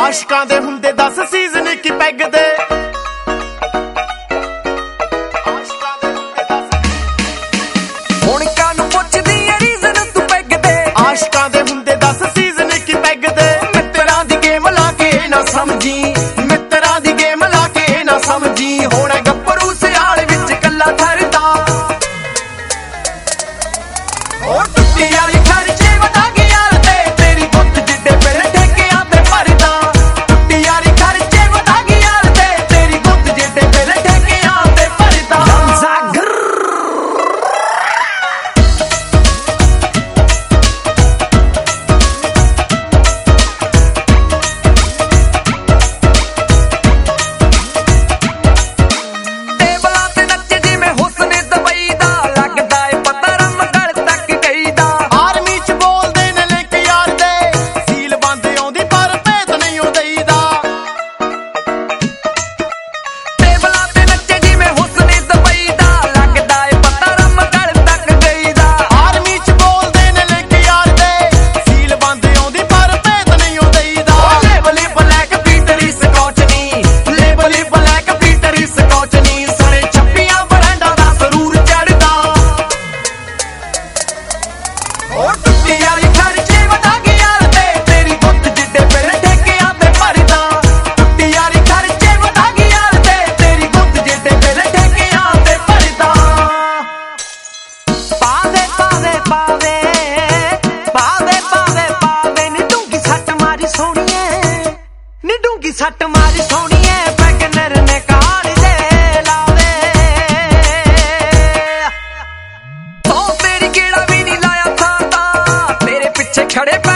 ਆਸ਼ਕਾਂ ਦੇ ਹੁੰਦੇ 10 ਸੀਜ਼ਨ ਕੀ ਪੈਗ ਦੇ ਹੁਣ ਕਾਨੂੰ ਪੁੱਛਦੀ ਏ ਰੀਜ਼ਨ ਤੂੰ ਪੈਗ ਦੇ ਆਸ਼ਕਾਂ ਦੇ ਹੁੰਦੇ 10 ਸੀਜ਼ਨ ਕੀ ਪੈਗ ਦੇ ਮਿੱਤਰਾਂ ਦੀ ਗੇਮ ਲਾ ਕੇ ਨਾ ਸਮਝੀ ਮਿੱਤਰਾਂ ਦੀ ਗੇਮ ਲਾ ਕੇ ਨਾ ਸਮਝੀ ਹੁਣ ਗੱਭਰੂ ਸਿਆਲ ਵਿੱਚ ਕੱਲਾ ਠਰਦਾ ਉਹ ਟੁੱਟੀ ਵਾਲੀ ਖਰਚੇ ਵਧਾ ਕੇ ਯਾਰ ਤੇ ਤੇਰੀ ਗੁੱਤ ਜਿੱਡੇ ਫਿਰ ਠੇਕਿਆਂ ਤੇ ਭਰਦਾ ਟੁੱਟੀ ਵਾਲੀ ਖਰਚੇ ਵਧਾ ਕੇ ਯਾਰ ਤੇ ਤੇਰੀ ਗੁੱਤ ਜਿੱਡੇ ਫਿਰ ਠੇਕਿਆਂ ਤੇ ਭਰਦਾ ਟੇਬਲਾਂ ਤੇ ਨੱਚੇ ਜਿਵੇਂ ਹੁਸਨ ਦੁਬਈ ਦਾ ਲੱਗਦਾ ਏ ਪਤਾ ਰਮ ਗਲ ਤੱਕ ਗਈ ਦਾ ਆਰਮੀ ਚ ਬੋਲਦੇ ਨੇ ਲਿੰਕ ਯਾਰ ਦੇ ਸੀਲ ਬੰਦ ਆਉਂਦੀ ਪਰ ਭੇਤ ਨਹੀਂ ਉਹ ਦਈਦਾ ਟੇਬਲਾਂ ਤੇ ਨੱਚੇ ਜਿਵੇਂ ਹੁਸਨ ਦੁਬਈ ਦਾ ਲੱਗਦਾ ਏ ਪਤਾ ਰਮ ਗਲ ਤੱਕ ਗਈ ਦਾ ਆਰਮੀ ਚ ਬੋਲਦੇ ਨੇ ਲਿੰਕ ਯਾਰ ਦੇ ਸੀਲ ਬੰਦ ਆਉਂਦੀ ਪਰ ਭੇਤ ਨਹੀਂ ਉਹ ਦਈਦਾ ਲੇਬਲੀ ਬਲੈਕ ਪੀਟਰੀ ਸਕੌਚਨੀ ਲੇਬਲੀ ਬਲੈਕ ਪੀਟਰੀ ਸਕੌਚਨੀ ਸਰੇ ਛੱਪੀਆਂ ਬਰਾਂਡਾ ਦਾ ਸਰੂਰ ਚੜਦਾ ਉਹ ਟੁੱਟੀ ਵਾਲੀ ਖਰਚੇ ਵਧਾ ਕੇ ਯਾਰ ਤੇ ਤੇਰੀ ਗੁੱਤ ਜਿੱਡੇ ਫਿਰ ਠੇਕਿਆਂ ਤੇ ਭਰਦਾ ਟੁੱਟੀ ਵਾਲੀ ਖਰਚੇ ਵਧਾ ਕੇ ਯਾਰ ਤੇ ਤੇਰੀ ਗੁੱਤ ਜਿੱਡੇ ਫਿਰ ਠੇਕਿਆਂ ਤੇ ਭਰਦਾ ਪਾਵੇ ਪਾਵੇ ਪਾਵੇ ਪਾਵੇ ਪਾਵੇ ਪਾਵੇ ਨੀ ਡੂੰਗੀ ਸੱਟ ਮਾਰੀ ਸੋਹਣੀਏ ਨੀ ਡੂੰਗੀ ਸੱਟ ਮਾਰੀ ਸੋਹਣੀਏ ਪੈਗਨਰ ਨੇ ਕਾਲੀ ਦੇ ਲਾਵੇ ਤੂੰ ਤੇਰੀ ਗੇੜਾ ਵੀ ਨਹੀਂ ਲਾਇਆ ਥਾਂ ਤਾਂ ਤੇਰੇ ਪਿੱਛੇ ਖੜੇ